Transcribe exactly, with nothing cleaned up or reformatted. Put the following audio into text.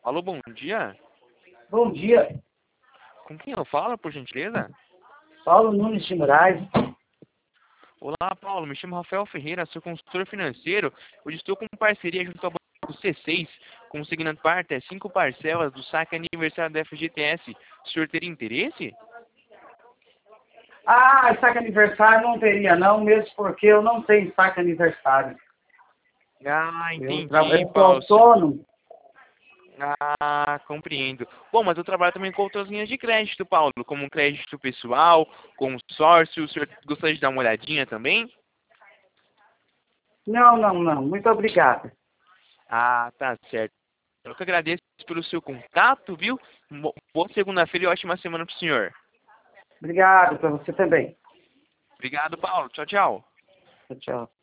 Alô, bom dia. Bom dia, Com quem eu falo, por gentileza? Paulo Nunes de Moraes. Olá, Paulo. Me chamo Rafael Ferreira, sou consultor financeiro. Hoje estou com parceria junto ao Banco C seis, conseguindo parte é cinco parcelas do saque aniversário da F G T S. O senhor teria interesse? Ah, saque aniversário não teria não, mesmo porque eu não tenho saque aniversário. Ah, Eu, entendi, tra- eu sou Paulo. autônomo. Ah, compreendo. Bom, mas eu trabalho também com outras linhas de crédito, Paulo, como crédito pessoal, consórcio. O senhor gostaria de dar uma olhadinha também? Não, não, não. Muito obrigada. Ah, tá certo. Eu que agradeço pelo seu contato, viu? Mo- Boa segunda-feira e ótima semana pro senhor. Obrigado para você também. Obrigado, Paulo. Tchau, tchau. Tchau, tchau.